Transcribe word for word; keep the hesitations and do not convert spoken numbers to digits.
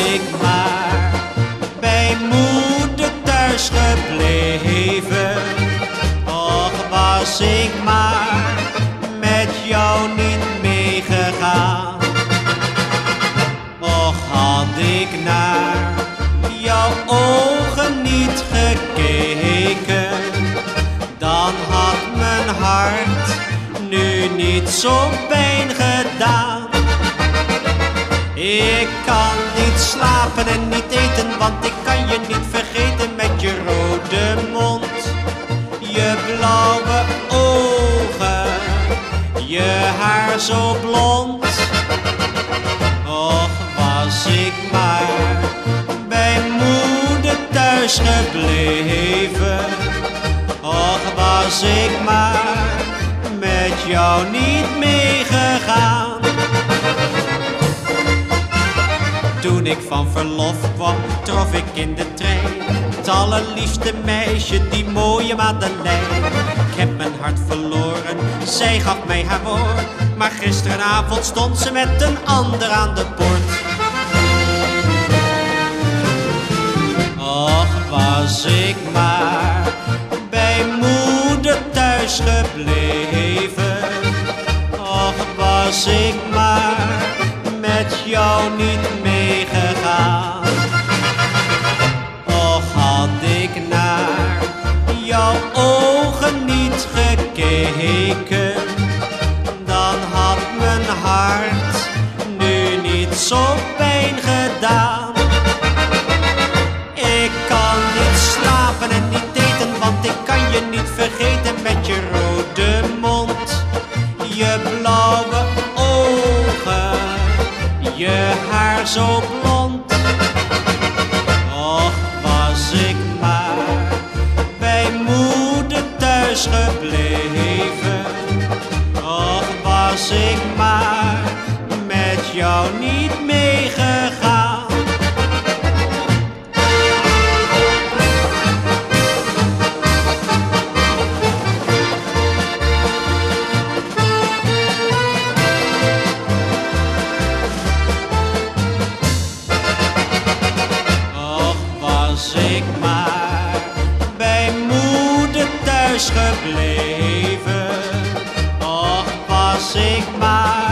ik maar bij moeder thuis gebleven. Och, was ik maar met jou niet meegegaan. Och, had ik naar jouw ogen niet gekeken, dan had mijn hart nu niet zo pijn gedaan. Ik kan niet slapen en niet eten, want ik kan je niet vergeten met je rode mond, je blauwe ogen, je haar zo blond. Och, was ik maar bij moeder thuis gebleven. Och, was ik maar met jou niet meegegaan. Toen ik van verlof kwam, trof ik in de trein het allerliefste meisje, die mooie Madeleine. Ik heb mijn hart verloren, zij gaf mij haar woord, maar gisteravond stond ze met een ander aan de poort. Och, was ik maar bij moeder thuis gebleven. Och, was ik maar met jou niet meegegaan. Och, had ik naar jouw ogen niet gekeken, dan had mijn hart nu niet zo pijn gedaan. Ik kan niet slapen en niet eten, want ik kan je niet vergeten met je rode mond, je blauwe ogen, je haar zo blond. Och, was ik maar bij moeder thuis gebleven. Och, was ik maar met jou niet meegegaan. Was ik maar bij moeder thuis gebleven. Och, was ik maar